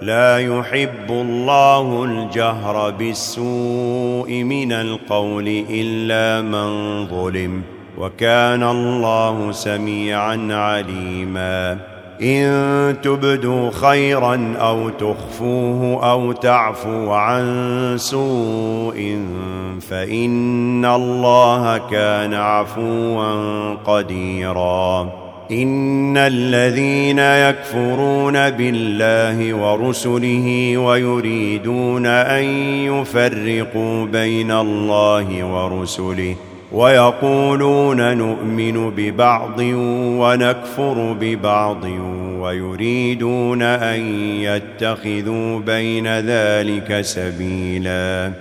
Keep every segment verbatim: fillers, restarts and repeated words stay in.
لا يحب الله الجهر بالسوء من القول إلا من ظلم، وكان الله سميعا عليما. إن تبدوا خيرا أو تخفوه أو تعفوا عن سوء فإن الله كان عفوا قديرا. إن الذين يكفرون بالله ورسله ويريدون أن يفرقوا بين الله ورسله ويقولون نؤمن ببعض ونكفر ببعض ويريدون أن يتخذوا بين ذلك سبيلا،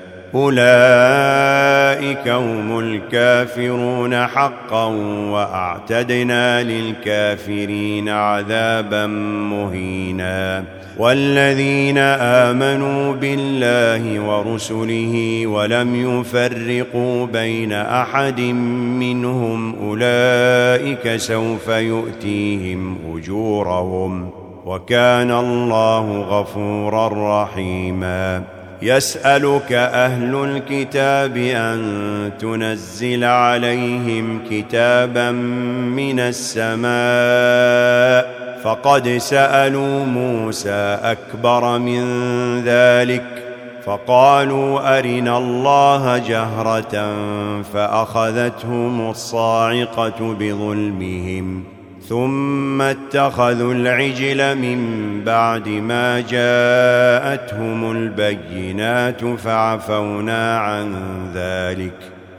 أولئك هم الكافرون حقا، وأعتدنا للكافرين عذابا مهينا. والذين آمنوا بالله ورسله ولم يفرقوا بين أحد منهم أولئك سوف يؤتيهم أجورهم، وكان الله غفورا رحيما. يسألك أهل الكتاب أن تنزل عليهم كتابا من السماء، فقد سألوا موسى أكبر من ذلك فقالوا أرنا الله جهرة فأخذتهم الصاعقة بظلمهم، ثم اتخذوا العجل من بعد ما جاءتهم البينات فعفونا عن ذلك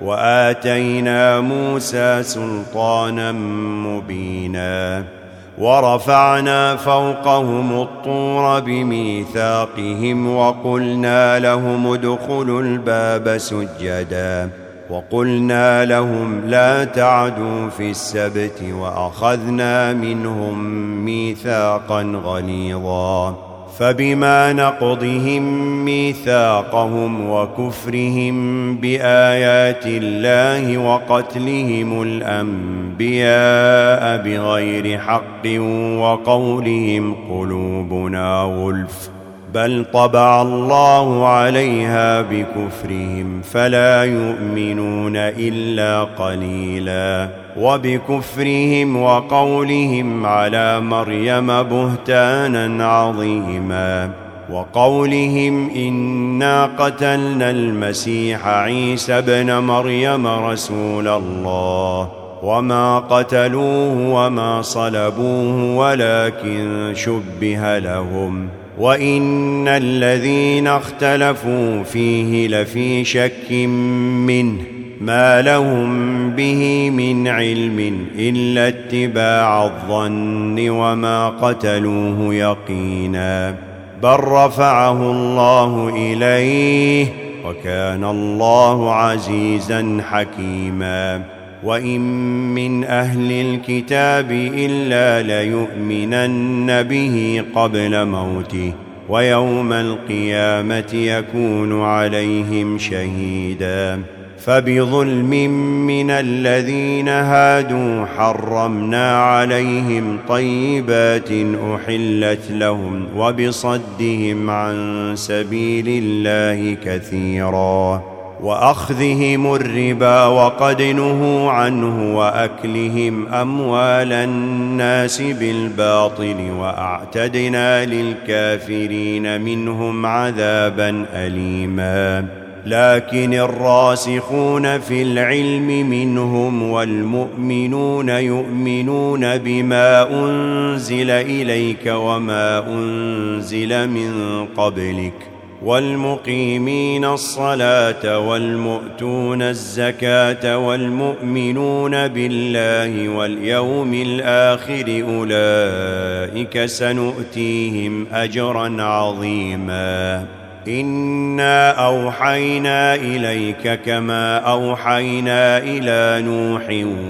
وآتينا موسى سلطانا مبينا. ورفعنا فوقهم الطور بميثاقهم وقلنا لهم ادخلوا الباب سجدا وقلنا لهم لا تعدوا في السبت وأخذنا منهم ميثاقا غليظا. فبما نقضهم ميثاقهم وكفرهم بآيات الله وقتلهم الأنبياء بغير حق وقولهم قلوبنا غلف، بل طبع الله عليها بكفرهم فلا يؤمنون إلا قليلا. وبكفرهم وقولهم على مريم بهتانا عظيما، وقولهم إنا قتلنا المسيح عيسى ابن مريم رسول الله وما قتلوه وما صلبوه ولكن شبه لهم، وإن الذين اختلفوا فيه لفي شك منه ما لهم به من علم إلا اتباع الظن وما قتلوه يقينا، بل رفعه الله إليه وكان الله عزيزا حكيما. وإن من أهل الكتاب إلا ليؤمنن به قبل موته ويوم القيامة يكون عليهم شهيدا. فبظلم من الذين هادوا حرمنا عليهم طيبات أحلت لهم وبصدهم عن سبيل الله كثيرا، وأخذهم الربا وقد نهوا عنه وأكلهم أموال الناس بالباطل، وأعتدنا للكافرين منهم عذابا أليما. لكن الراسخون في العلم منهم والمؤمنون يؤمنون بما أنزل إليك وما أنزل من قبلك والمقيمين الصلاة والمؤتون الزكاة والمؤمنون بالله واليوم الآخر أولئك سنؤتيهم أجرا عظيما. إنا أوحينا إليك كما أوحينا إلى نوح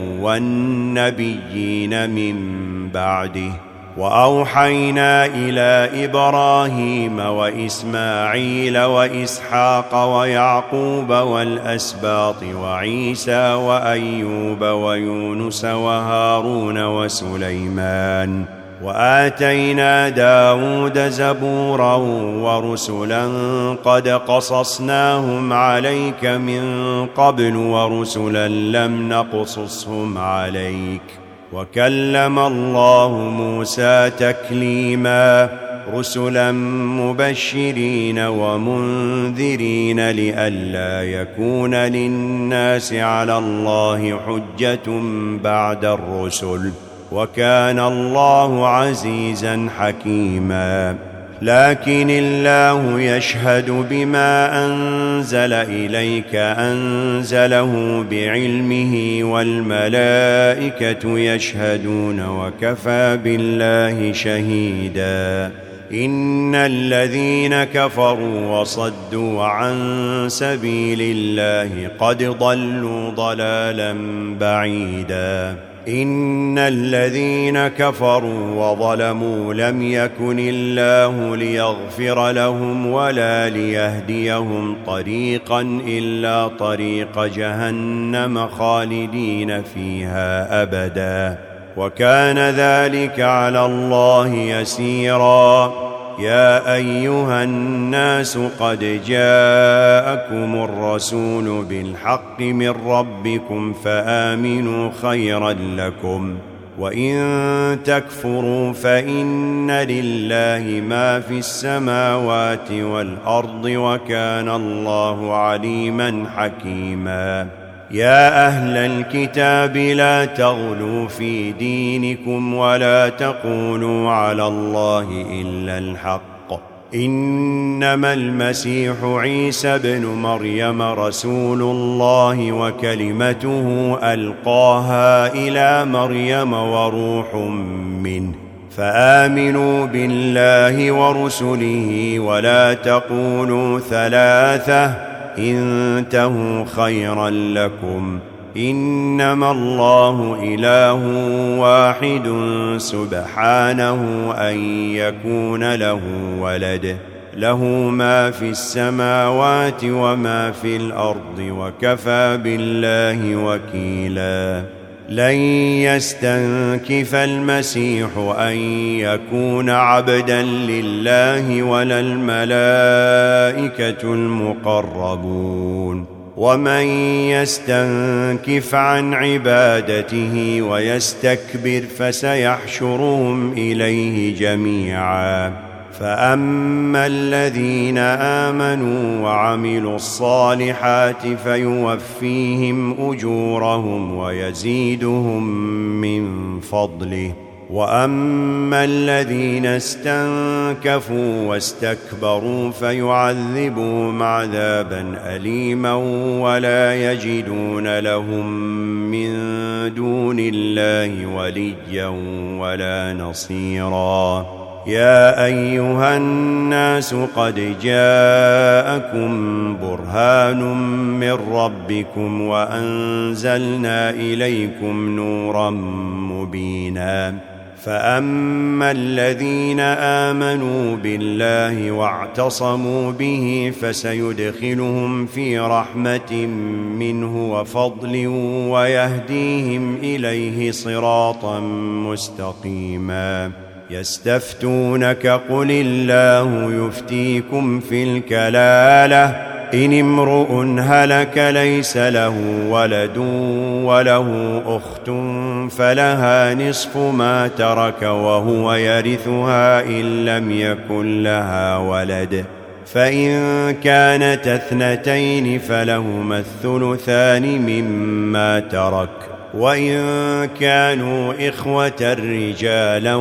والنبيين من بعده، وأوحينا إلى إبراهيم وإسماعيل وإسحاق ويعقوب والأسباط وعيسى وأيوب ويونس وهارون وسليمان وآتينا داود زبورا ورسلا قد قصصناهم عليك من قبل ورسلا لم نقصصهم عليك وكلم الله موسى تكليما رسلا مبشرين ومنذرين لئلا يكون للناس على الله حجة بعد الرسل وكان الله عزيزا حكيما لكن الله يشهد بما أنزل إليك أنزله بعلمه والملائكة يشهدون وكفى بالله شهيدا إن الذين كفروا وصدوا عن سبيل الله قد ضلوا ضلالا بعيدا إن الذين كفروا وظلموا لم يكن الله ليغفر لهم ولا ليهديهم طريقا إلا طريق جهنم خالدين فيها أبدا وكان ذلك على الله يسيرا يا أيها الناس قد جاءكم الرسول بالحق من ربكم فآمنوا خيرا لكم وإن تكفروا فإن لله ما في السماوات والأرض وكان الله عليما حكيما يا أهل الكتاب لا تغلوا في دينكم ولا تقولوا على الله إلا الحق إنما المسيح عيسى بن مريم رسول الله وكلمته ألقاها إلى مريم وروح منه فآمنوا بالله ورسله ولا تقولوا ثلاثة انتهوا خيرا لكم إنما الله إله واحد سبحانه أن يكون له ولد له ما في السماوات وما في الأرض وكفى بالله وكيلا لن يستنكف المسيح أن يكون عبدا لله ولا الملائكة المقربون ومن يستنكف عن عبادته ويستكبر فسيحشرهم إليه جميعا فأما الذين آمنوا وعملوا الصالحات فيوفيهم أجورهم ويزيدهم من فضله وأما الذين استنكفوا واستكبروا فيعذبهم عذابا أليما ولا يجدون لهم من دون الله وليا ولا نصيرا يا أيها الناس قد جاءكم برهان من ربكم وأنزلنا إليكم نورا مبينا فأما الذين آمنوا بالله واعتصموا به فسيدخلهم في رحمة منه وفضل ويهديهم إليه صراطا مستقيما يستفتونك قل الله يفتيكم في الكلالة إن امرؤ هلك ليس له ولد وله أخت فلها نصف ما ترك وهو يرثها إن لم يكن لها ولد فإن كانت اثنتين فلهما الثلثان مما ترك وإن كانوا إخوة رجالا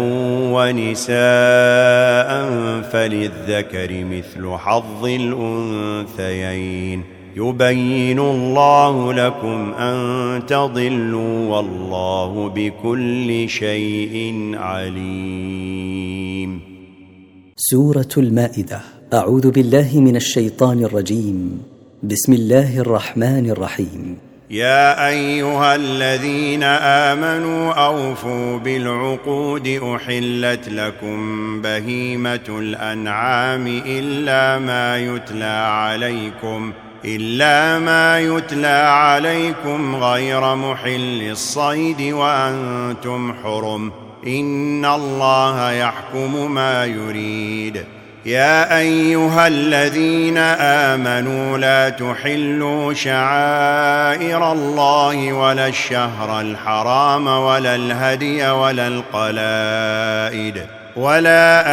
ونساء فللذكر مثل حظ الأنثيين يبين الله لكم أن تضلوا والله بكل شيء عليم. سورة المائدة. أعوذ بالله من الشيطان الرجيم. بسم الله الرحمن الرحيم. يا أيها الذين آمنوا أوفوا بالعقود أحلت لكم بهيمة الأنعام إلا ما يتلى عليكم إلا ما يتلى عليكم غير محل الصيد وأنتم حرم إن الله يحكم ما يريد. يا أيها الذين آمنوا لا تحلوا شعائر الله ولا الشهر الحرام ولا الهدي ولا القلائد ولا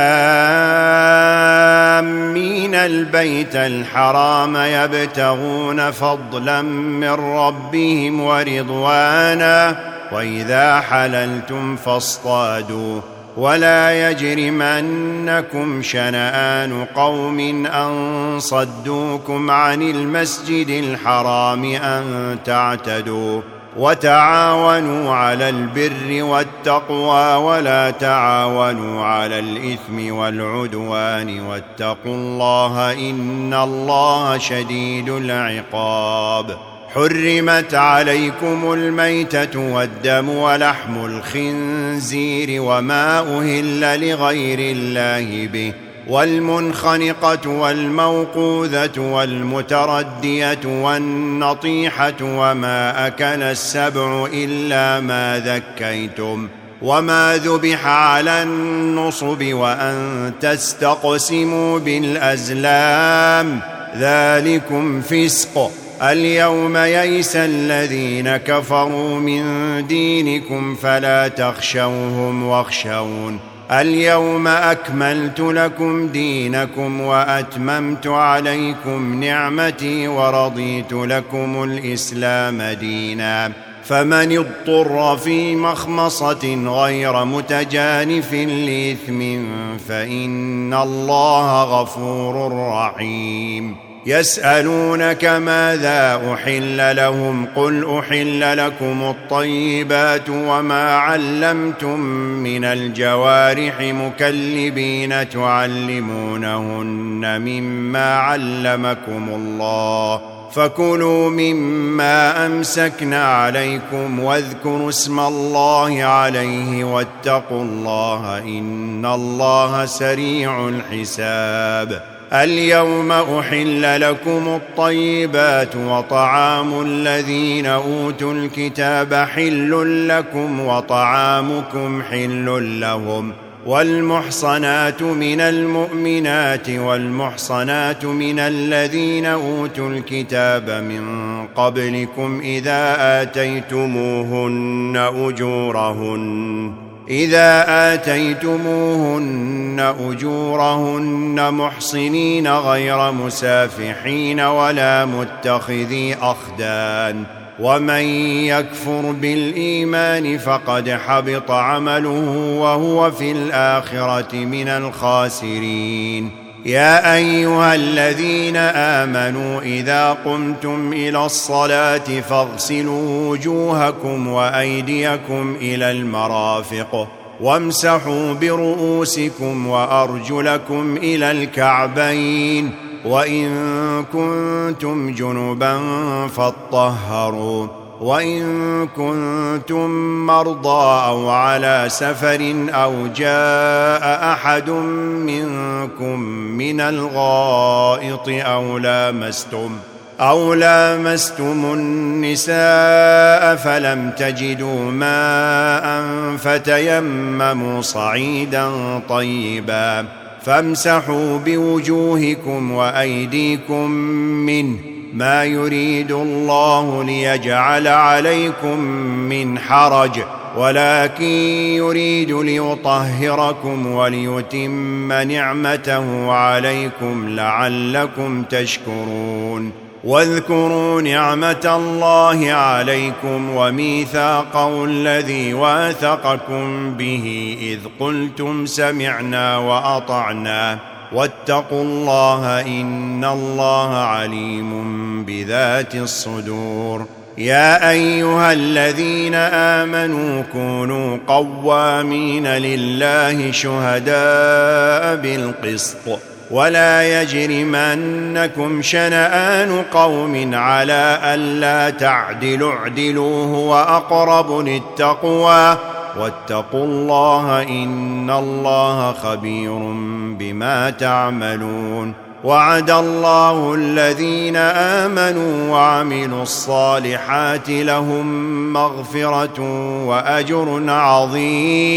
آمين البيت الحرام يبتغون فضلا من ربهم ورضوانا وإذا حللتم فاصطادوا ولا يجرمنكم شنآن قوم أن صدوكم عن المسجد الحرام أن تعتدوا وتعاونوا على البر والتقوى ولا تعاونوا على الإثم والعدوان واتقوا الله إن الله شديد العقاب. حرمت عليكم الميتة والدم ولحم الخنزير وما أهل لغير الله به والمنخنقة والموقوذة والمتردية والنطيحة وما أكل السبع إلا ما ذكيتم وما ذبح على النصب وأن تستقسموا بالأزلام ذلكم فسق. اليوم يئس الذين كفروا من دينكم فلا تخشوهم واخشون اليوم أكملت لكم دينكم وأتممت عليكم نعمتي ورضيت لكم الإسلام دينا. فمن اضطر في مخمصة غير متجانف لإثم فإن الله غفور رحيم. يسألونك ماذا أحل لهم قل أحل لكم الطيبات وما علمتم من الجوارح مكلبين تعلمونهن مما علمكم الله فكلوا مما أمسكنا عليكم واذكروا اسم الله عليه واتقوا الله إن الله سريع الحساب. اليوم أحل لكم الطيبات وطعام الذين أوتوا الكتاب حل لكم وطعامكم حل لهم والمحصنات من المؤمنات والمحصنات من الذين أوتوا الكتاب من قبلكم إذا آتيتموهن أجورهن إذا آتيتموهن أجورهن محصنين غير مسافحين ولا متخذي أخدان ومن يكفر بالإيمان فقد حبط عمله وهو في الآخرة من الخاسرين. يا أيها الذين آمنوا إذا قمتم إلى الصلاة فاغسلوا وجوهكم وأيديكم إلى المرافق وامسحوا برؤوسكم وأرجلكم إلى الكعبين وإن كنتم جنبا فاطهروا وإن كنتم مرضى أو على سفر أو جاء أحد منكم من الغائط أو لامستم أو لامستم النساء فلم تجدوا ماء فتيمموا صعيدا طيبا فامسحوا بوجوهكم وأيديكم منه ما يريد الله ليجعل عليكم من حرج ولكن يريد ليطهركم وليتم نعمته عليكم لعلكم تشكرون. واذكروا نعمة الله عليكم وميثاقه الذي واثقكم به إذ قلتم سمعنا وأطعنا واتقوا الله إن الله عليم بذات الصدور. يا أيها الذين آمنوا كونوا قوامين لله شهداء بالقسط ولا يجرمنكم شنآن قوم على ألا تعدلوا اعدلوا هو أقرب للتقوى واتقوا الله إن الله خبير بما تعملون. وعد الله الذين آمنوا وعملوا الصالحات لهم مغفرة وأجر عظيم.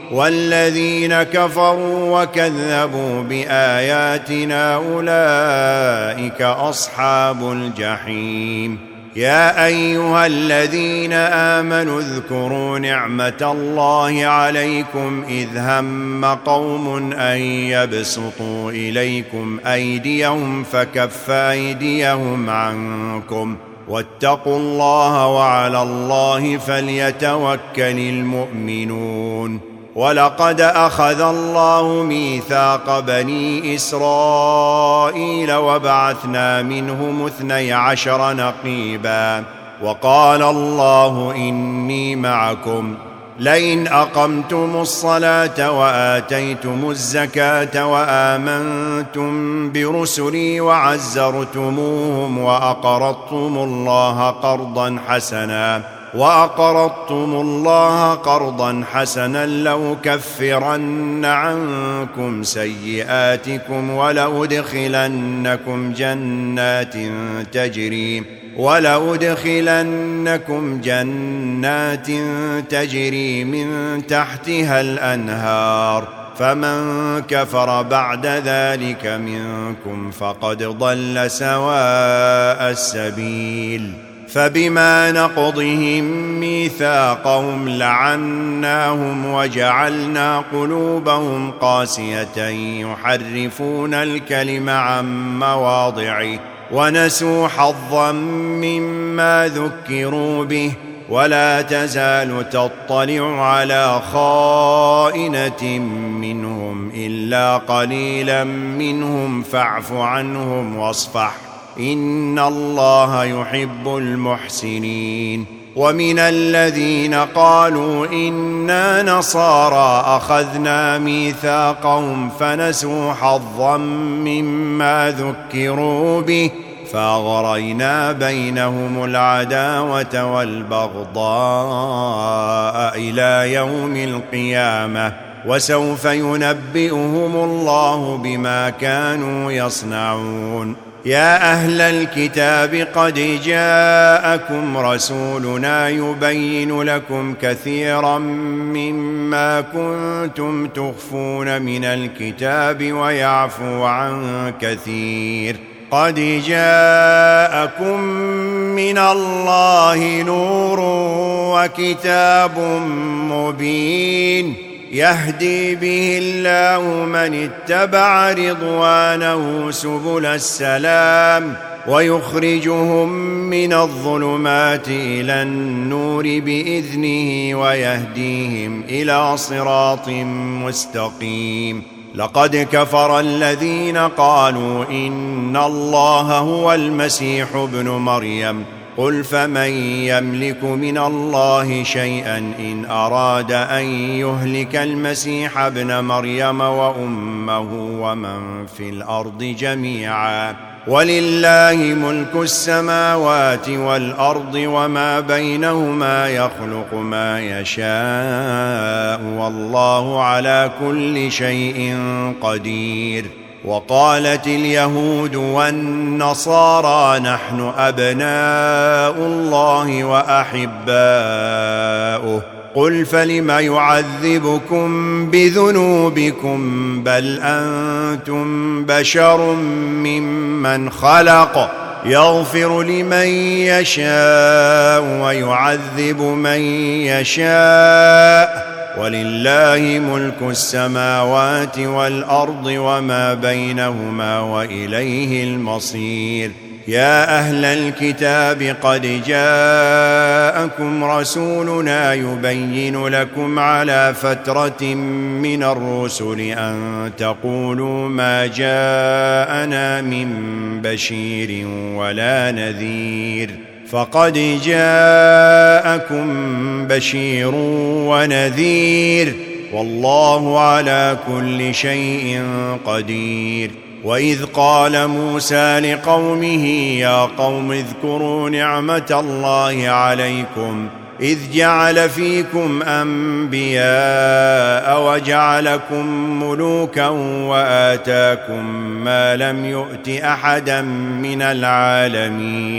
والذين كفروا وكذبوا بآياتنا أولئك أصحاب الجحيم. يا أيها الذين آمنوا اذكروا نعمة الله عليكم إذ هم قوم أن يبسطوا إليكم أيديهم فكف أيديهم عنكم واتقوا الله وعلى الله فليتوكل المؤمنون. ولقد أخذ الله ميثاق بني إسرائيل وبعثنا منهم اثني عشر نقيبا وقال الله إني معكم لئن أقمتم الصلاة وآتيتم الزكاة وآمنتم برسلي وعزرتموهم وأقرضتم الله قرضا حسنا وأقرضتم الله قرضا حسنا لأكفرن عنكم سيئاتكم ولأدخلنكم جنات تجري ولأدخلنكم جنات تجري من تحتها الأنهار فمن كفر بعد ذلك منكم فقد ضل سواء السبيل. فبما نقضهم ميثاقهم لعناهم وجعلنا قلوبهم قاسية يحرفون الكلم عن مواضعه ونسوا حظا مما ذكروا به ولا تزال تطلع على خائنة منهم إلا قليلا منهم فاعف عنهم واصفح إن الله يحب المحسنين. ومن الذين قالوا إنا نصارى أخذنا ميثاقهم فنسوا حظا مما ذكروا به فأغرينا بينهم العداوة والبغضاء إلى يوم القيامة وسوف ينبئهم الله بما كانوا يصنعون. يا أهل الكتاب قد جاءكم رسولنا يبين لكم كثيرا مما كنتم تخفون من الكتاب ويعفو عن كثير. قد جاءكم من الله نور وكتاب مبين يهدي به الله من اتبع رضوانه سبل السلام ويخرجهم من الظلمات إلى النور بإذنه ويهديهم إلى صراط مستقيم. لقد كفر الذين قالوا إن الله هو المسيح ابن مريم قل فمن يملك من الله شيئا إن أراد أن يهلك المسيح ابن مريم وأمه ومن في الأرض جميعا ولله ملك السماوات والأرض وما بينهما يخلق ما يشاء والله على كل شيء قدير. وقالت اليهود والنصارى نحن أبناء الله وأحباؤه قل فلم يعذبكم بذنوبكم بل أنتم بشر ممن خلق يغفر لمن يشاء ويعذب من يشاء ولله ملك السماوات والأرض وما بينهما وإليه المصير. يا أهل الكتاب قد جاءكم رسولنا يبين لكم على فترة من الرسل أن تقولوا ما جاءنا من بشير ولا نذير فقد جاءكم بشير ونذير والله على كل شيء قدير. وإذ قال موسى لقومه يا قوم اذكروا نعمة الله عليكم إذ جعل فيكم أنبياء وجعلكم ملوكا وآتاكم ما لم يؤت أحدا من العالمين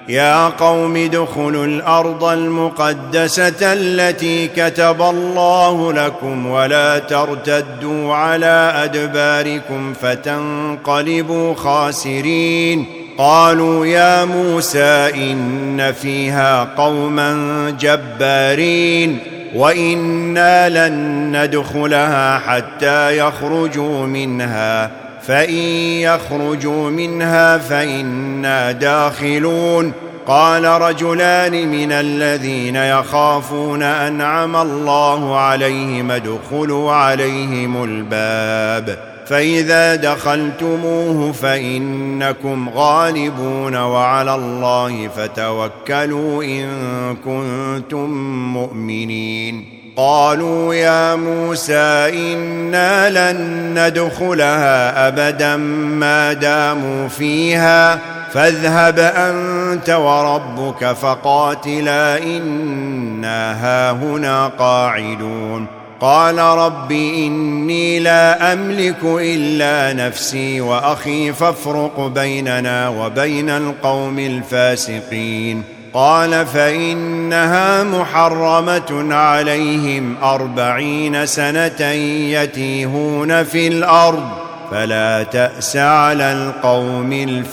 يا قوم ادخلوا الأرض المقدسة التي كتب الله لكم ولا ترتدوا على أدباركم فتنقلبوا خاسرين. قالوا يا موسى إن فيها قوما جبارين وإنا لن ندخلها حتى يخرجوا منها فإن يخرجوا منها فإنا داخلون. قال رجلان من الذين يخافون أنعم الله عليهم ادخلوا عليهم الباب فإذا دخلتموه فإنكم غالبون وعلى الله فتوكلوا إن كنتم مؤمنين. قالوا يا موسى إنا لن ندخلها أبدا ما داموا فيها فاذهب أنت وربك فقاتلا إنا هاهنا قاعدون. قال رب إني لا أملك إلا نفسي وأخي فافرق بيننا وبين القوم الفاسقين. قال فإنها محرمة عليهم أربعين سنة يتيهون في الأرض فلا تأس على القوم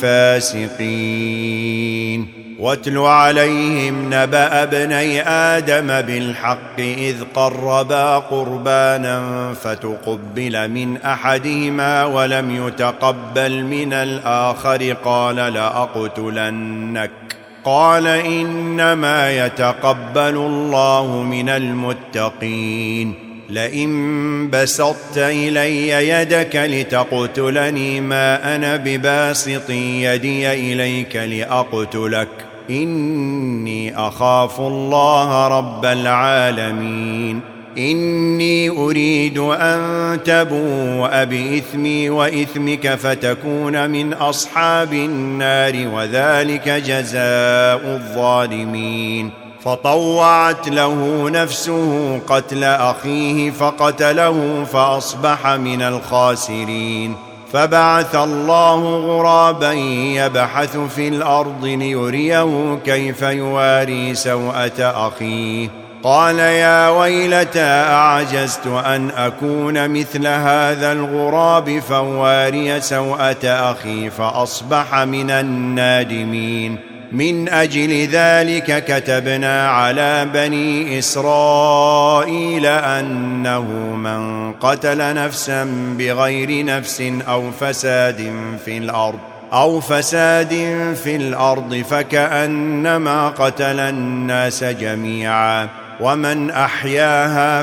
الفاسقين. واتل عليهم نبأ ابني آدم بالحق إذ قربا قربانا فتقبل من أحدهما ولم يتقبل من الآخر قال لأقتلنك قال إنما يتقبل الله من المتقين. لئن بسطت إلي يدك لتقتلني ما أنا بباسط يدي إليك لأقتلك إني أخاف الله رب العالمين. إني أريد أن تبوء بإثمي وإثمك فتكون من أصحاب النار وذلك جزاء الظالمين. فطوعت له نفسه قتل أخيه فقتله فأصبح من الخاسرين. فبعث الله غرابا يبحث في الأرض ليريه كيف يواري سوءة أخيه قال يا ويلتى أعجزت أن أكون مثل هذا الغراب فواري سوءة أخي فأصبح من النادمين. من أجل ذلك كتبنا على بني إسرائيل أنه من قتل نفسا بغير نفس أو فساد في الأرض أو فساد في الأرض فكأنما قتل الناس جميعا ومن أحياها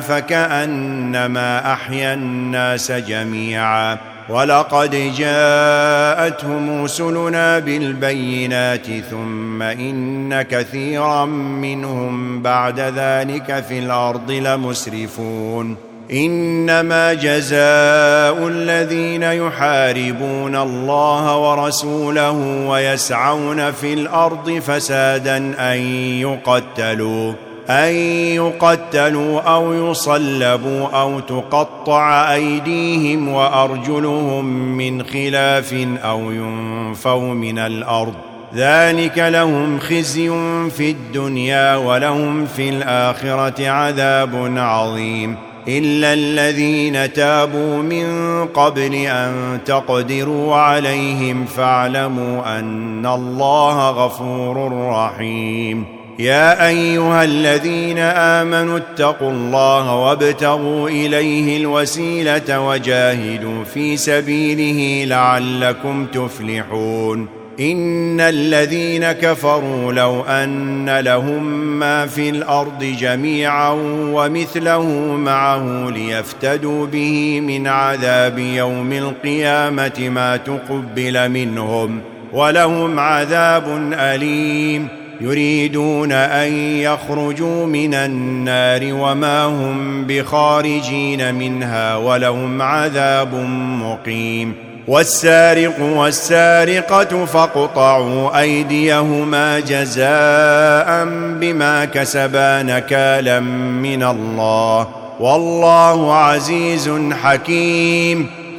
فكأنما أحيا الناس جميعا. ولقد جاءتهم رسلنا بالبينات ثم إن كثيرا منهم بعد ذلك في الأرض لمسرفون. إنما جزاء الذين يحاربون الله ورسوله ويسعون في الأرض فسادا أن يقتلوا أن يقتلوا أو يصلبوا أو تقطع أيديهم وأرجلهم من خلاف أو ينفوا من الأرض ذلك لهم خزي في الدنيا ولهم في الآخرة عذاب عظيم. إلا الذين تابوا من قبل أن تقدروا عليهم فاعلموا أن الله غفور رحيم. يا أيها الذين آمنوا اتقوا الله وابتغوا إليه الوسيلة وجاهدوا في سبيله لعلكم تفلحون. إن الذين كفروا لو أن لهم ما في الأرض جميعا ومثله معه ليفتدوا به من عذاب يوم القيامة ما تقبل منهم ولهم عذاب أليم. يريدون أن يخرجوا من النار وما هم بخارجين منها ولهم عذاب مقيم. والسارق والسارقة فاقطعوا أيديهما جزاء بما كسبا نكالا من الله والله عزيز حكيم.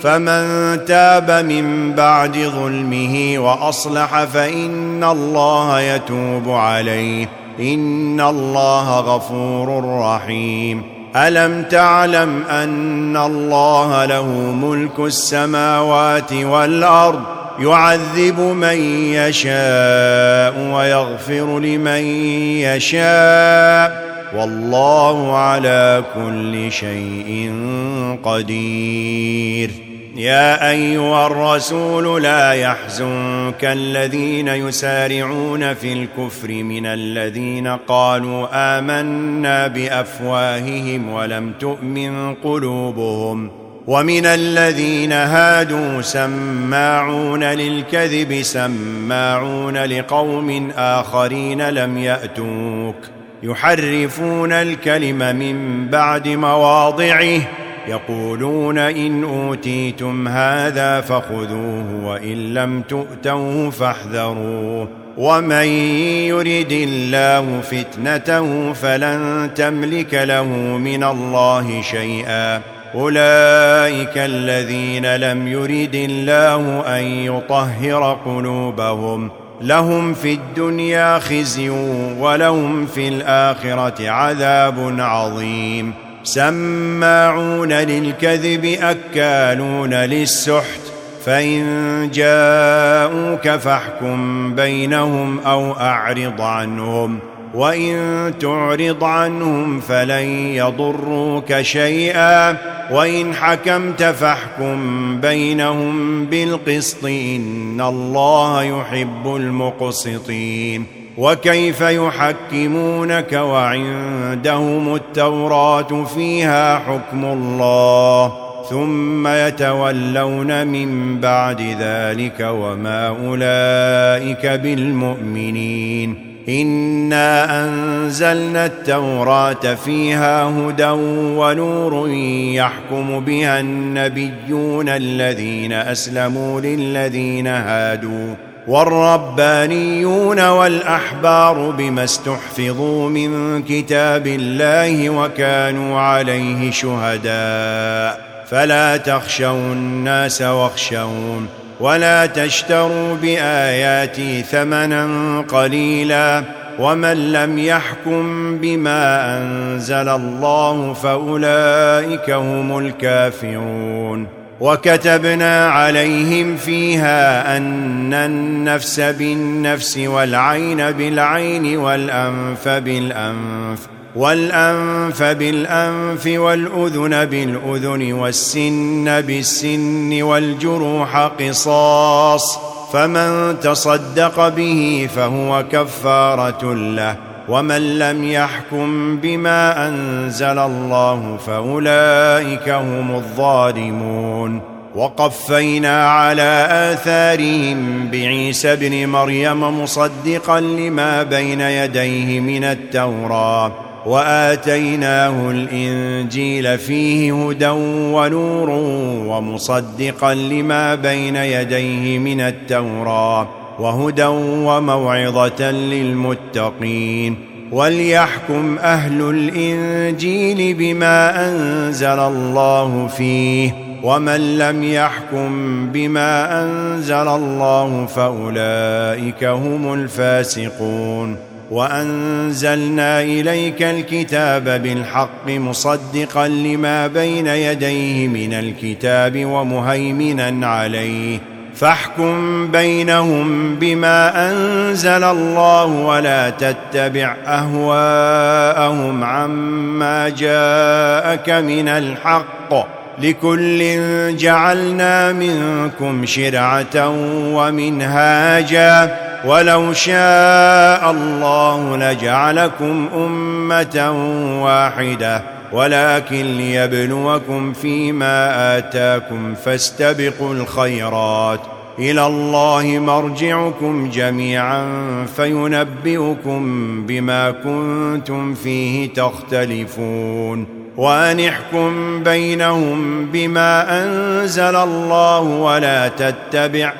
فمن تاب من بعد ظلمه وأصلح فإن الله يتوب عليه إن الله غفور رحيم. ألم تعلم أن الله له ملك السماوات والأرض يعذب من يشاء ويغفر لمن يشاء والله على كل شيء قدير. يا أيها الرسول لا يحزنك الذين يسارعون في الكفر من الذين قالوا آمنا بأفواههم ولم تؤمن قلوبهم ومن الذين هادوا سماعون للكذب سماعون لقوم آخرين لم يأتوك يحرفون الكلم من بعد مواضعه يقولون إن أوتيتم هذا فخذوه وإن لم تؤتوه فاحذروه ومن يرد الله فتنته فلن تملك له من الله شيئا أولئك الذين لم يرد الله أن يطهر قلوبهم لهم في الدنيا خزي ولهم في الآخرة عذاب عظيم. سماعون للكذب أكالون للسحت فإن جاءوك فاحكم بينهم أو أعرض عنهم وإن تعرض عنهم فلن يضروك شيئا وإن حكمت فاحكم بينهم بالقسط إن الله يحب المقسطين. وكيف يحكمونك وعندهم التوراة فيها حكم الله ثم يتولون من بعد ذلك وما أولئك بالمؤمنين. إنا أنزلنا التوراة فيها هدى ونور يحكم بها النبيون الذين أسلموا للذين هادوا والربانيون والأحبار بما استحفظوا من كتاب الله وكانوا عليه شهداء فلا تخشوا الناس واخشون ولا تشتروا بآياتي ثمنا قليلا ومن لم يحكم بما أنزل الله فأولئك هم الكافرون. وكتبنا عليهم فيها أن النفس بالنفس والعين بالعين والأنف بالأنف والأنف بالأنف والأذن بالأذن والسن بالسن والجروح قصاص فمن تصدق به فهو كفارة له ومن لم يحكم بما أنزل الله فأولئك هم الظالمون. وقفينا على آثارهم بعيسى ابن مريم مصدقا لما بين يديه من التوراة وآتيناه الإنجيل فيه هدى ونور ومصدقا لما بين يديه من التوراة وهدى وموعظة للمتقين. وليحكم أهل الإنجيل بما أنزل الله فيه ومن لم يحكم بما أنزل الله فأولئك هم الفاسقون. وأنزلنا إليك الكتاب بالحق مصدقا لما بين يديه من الكتاب ومهيمنا عليه فاحكم بينهم بما أنزل الله ولا تتبع أهواءهم عما جاءك من الحق لكل جعلنا منكم شرعة ومنهاجا ولو شاء الله لجعلكم أمة واحدة ولكن ليبلوكم فيما آتاكم فاستبقوا الخيرات إلى الله مرجعكم جميعا فينبئكم بما كنتم فيه تختلفون. وأن احكم بينهم بما أنزل الله ولا تتبع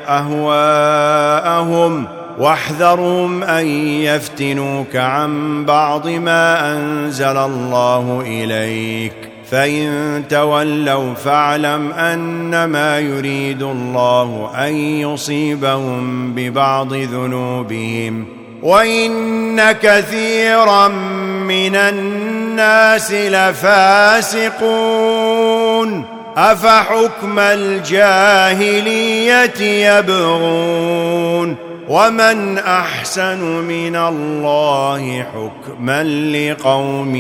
أهواءهم واحذرهم أن يفتنوك عن بعض ما أنزل الله إليك فإن تولوا فاعلم أنما يريد الله أن يصيبهم ببعض ذنوبهم وإن كثيرا من الناس لفاسقون أفحكم الجاهلية يبغون ومن أحسن من الله حكما لقوم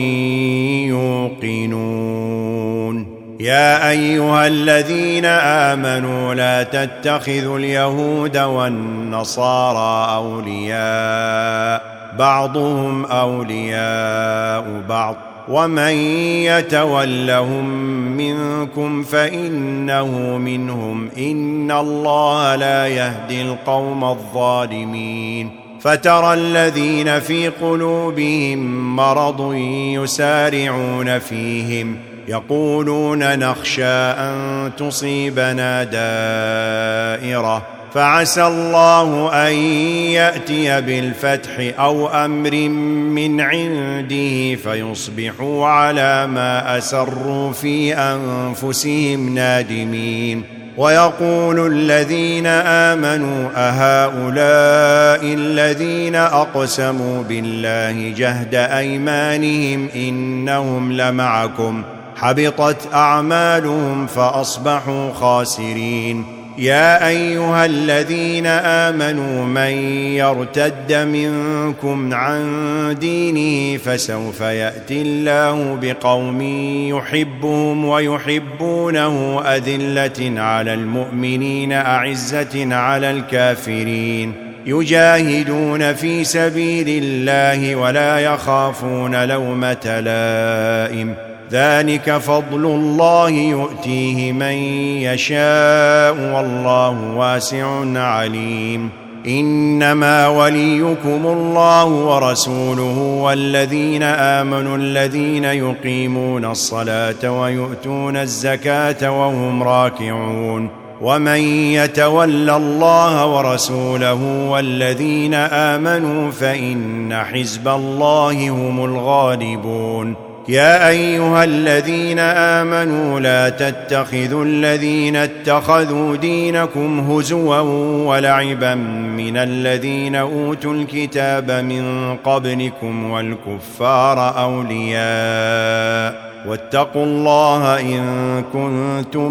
يوقنون يا أيها الذين آمنوا لا تتخذوا اليهود والنصارى أولياء بعضهم أولياء بعض ومن يتولهم منكم فإنه منهم إن الله لا يهدي القوم الظالمين فترى الذين في قلوبهم مرض يسارعون فيهم يقولون نخشى أن تصيبنا دائرة فعسى الله أن يأتي بالفتح أو أمر من عنده فيصبحوا على ما أسروا في أنفسهم نادمين ويقول الذين آمنوا أهؤلاء الذين أقسموا بالله جهد أيمانهم إنهم لمعكم حبطت أعمالهم فأصبحوا خاسرين يا أيها الذين آمنوا من يرتد منكم عن دينه فسوف يأتي الله بقوم يحبهم ويحبونه أذلة على المؤمنين أعزة على الكافرين يجاهدون في سبيل الله ولا يخافون لومة لائم ذلك فضل الله يؤتيه من يشاء والله واسع عليم إنما وليكم الله ورسوله والذين آمنوا الذين يقيمون الصلاة ويؤتون الزكاة وهم راكعون ومن يتولى الله ورسوله والذين آمنوا فإن حزب الله هم الغالبون يا أيها الذين آمنوا لا تتخذوا الذين اتخذوا دينكم هزوا ولعبا من الذين أوتوا الكتاب من قبلكم والكفار أولياء واتقوا الله إن كنتم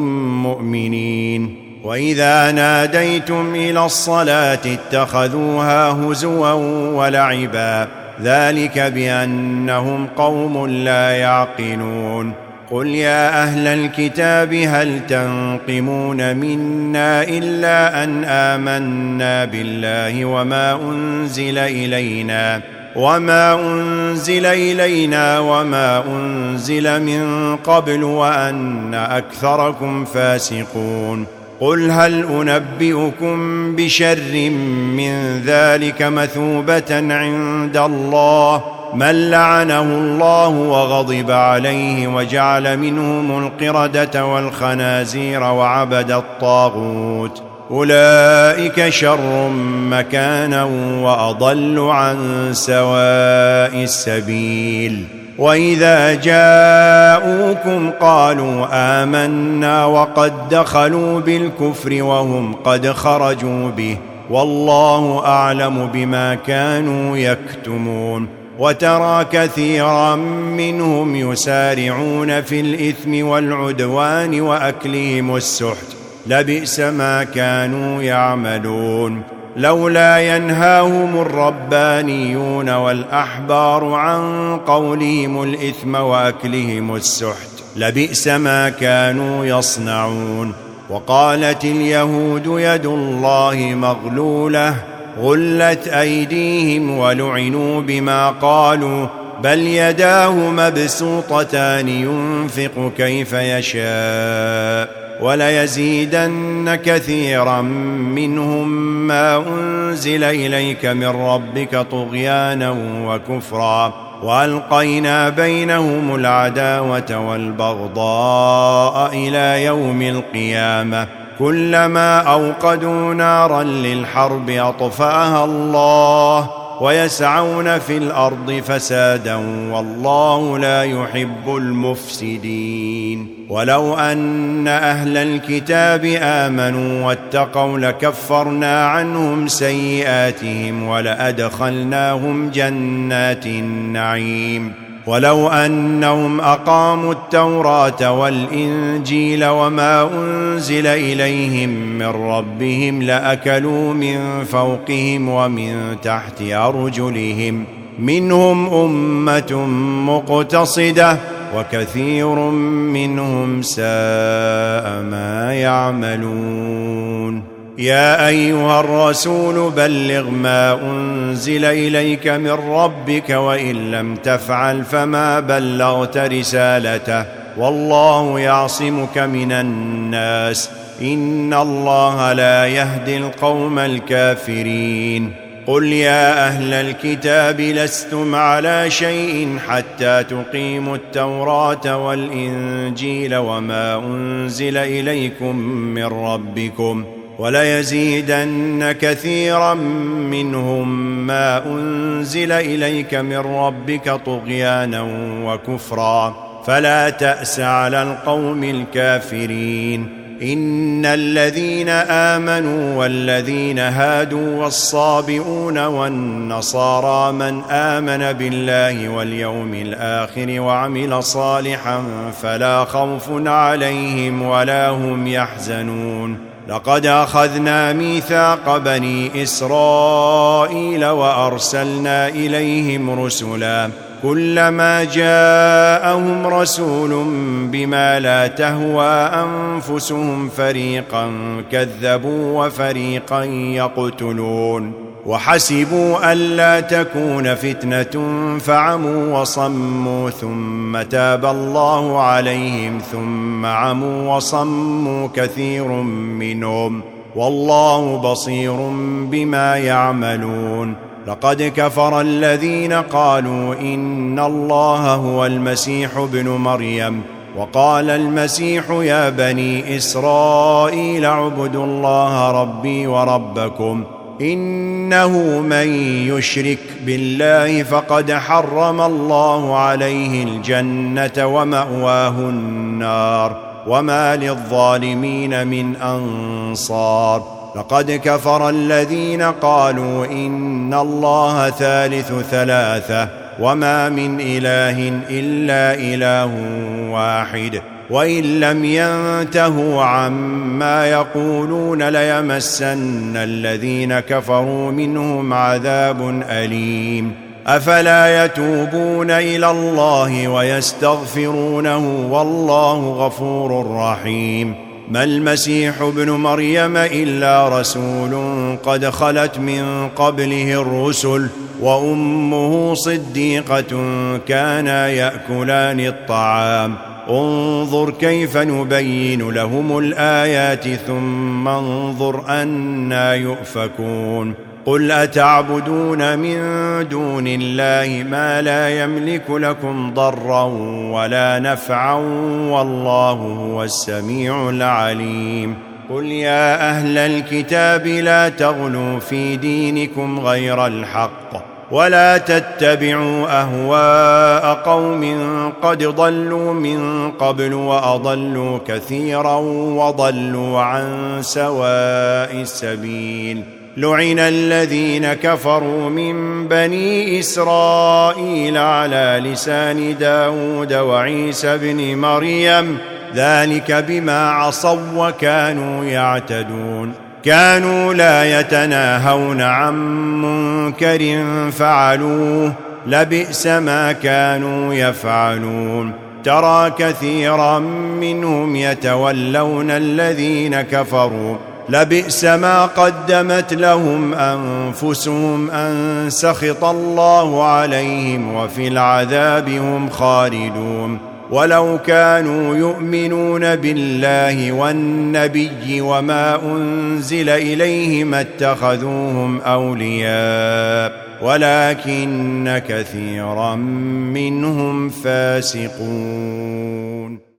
مؤمنين وإذا ناديتم إلى الصلاة اتخذوها هزوا ولعبا ذلك بأنهم قوم لا يعقلون قل يا أهل الكتاب هل تنقمون منا إلا أن آمنا بالله وما أنزل إلينا وما أنزل إلينا وما أنزل من قبل وأن أكثركم فاسقون قل هل أنبئكم بشر من ذلك مثوبة عند الله من لعنه الله وغضب عليه وجعل منهم القردة والخنازير وعبد الطاغوت أولئك شر مكانا وأضل عن سواء السبيل وإذا جاءوكم قالوا آمنا وقد دخلوا بالكفر وهم قد خرجوا به والله أعلم بما كانوا يكتمون وترى كثيرا منهم يسارعون في الإثم والعدوان وأكلهم السحت لبئس ما كانوا يعملون لولا ينهاهم الربانيون والأحبار عن قولهم الإثم وأكلهم السحت لبئس ما كانوا يصنعون وقالت اليهود يد الله مغلولة غلت أيديهم ولعنوا بما قالوا بل يداه مبسوطتان ينفق كيف يشاء وليزيدن كثيرا منهم ما أنزل إليك من ربك طغيانا وكفرا وألقينا بينهم العداوة والبغضاء إلى يوم القيامة كلما أوقدوا نارا للحرب أطفأها الله ويسعون في الأرض فسادا والله لا يحب المفسدين. ولو أن أهل الكتاب آمنوا واتقوا لكفرنا عنهم سيئاتهم ولأدخلناهم جنات النعيم. ولو أنهم أقاموا التوراة والإنجيل وما أنزل إليهم من ربهم لأكلوا من فوقهم ومن تحت أرجلهم منهم أمة مقتصدة وكثير منهم ساء ما يعملون. يا أيها الرسول بلغ ما أنزل إليك من ربك وإن لم تفعل فما بلغت رسالته والله يعصمك من الناس إن الله لا يهدي القوم الكافرين. قل يا أهل الكتاب لستم على شيء حتى تقيموا التوراة والإنجيل وما أنزل إليكم من ربكم وليزيدن كثيرا منهم ما أنزل إليك من ربك طغيانا وكفرا فلا تأس على القوم الكافرين. إن الذين آمنوا والذين هادوا والصابئون والنصارى من آمن بالله واليوم الآخر وعمل صالحا فلا خوف عليهم ولا هم يحزنون. لقد أخذنا ميثاق بني إسرائيل وأرسلنا إليهم رسلا كلما جاءهم رسول بما لا تهوى أنفسهم فريقا كذبوا وفريقا يقتلون وحسبوا ألا تكون فتنة فعموا وصموا ثم تاب الله عليهم ثم عموا وصموا كثير منهم والله بصير بما يعملون. لقد كفر الذين قالوا إن الله هو المسيح ابن مريم وقال المسيح يا بني إسرائيل اعبدوا الله ربي وربكم إنه من يشرك بالله فقد حرم الله عليه الجنة ومأواه النار وما للظالمين من أنصار. لقد كفر الذين قالوا إن الله ثالث ثلاثة وما من إله إلا إله واحد وإن لم ينتهوا عما يقولون ليمسن الذين كفروا منهم عذاب أليم. أفلا يتوبون إلى الله ويستغفرونه والله غفور رحيم. ما المسيح ابن مريم إلا رسول قد خلت من قبله الرسل وأمه صديقة كانا يأكلان الطعام انظر كيف نبين لهم الآيات ثم انظر أنى يؤفكون. قل أتعبدون من دون الله ما لا يملك لكم ضرا ولا نفعا والله هو السميع العليم. قل يا أهل الكتاب لا تغلوا في دينكم غير الحق ولا تتبعوا أهواء قوم قد ضلوا من قبل وأضلوا كثيرا وضلوا عن سواء السبيل. لعن الذين كفروا من بني إسرائيل على لسان داود وعيسى بن مريم ذلك بما عصوا وكانوا يعتدون كانوا لا يتناهون عن منكر فعلوه لبئس ما كانوا يفعلون. ترى كثيرا منهم يتولون الذين كفروا لبئس ما قدمت لهم أنفسهم أن سخط الله عليهم وفي العذاب هم خالدون. ولو كانوا يؤمنون بالله والنبي وما أنزل إليه ما اتخذوهم أولياء ولكن كثيرا منهم فاسقون.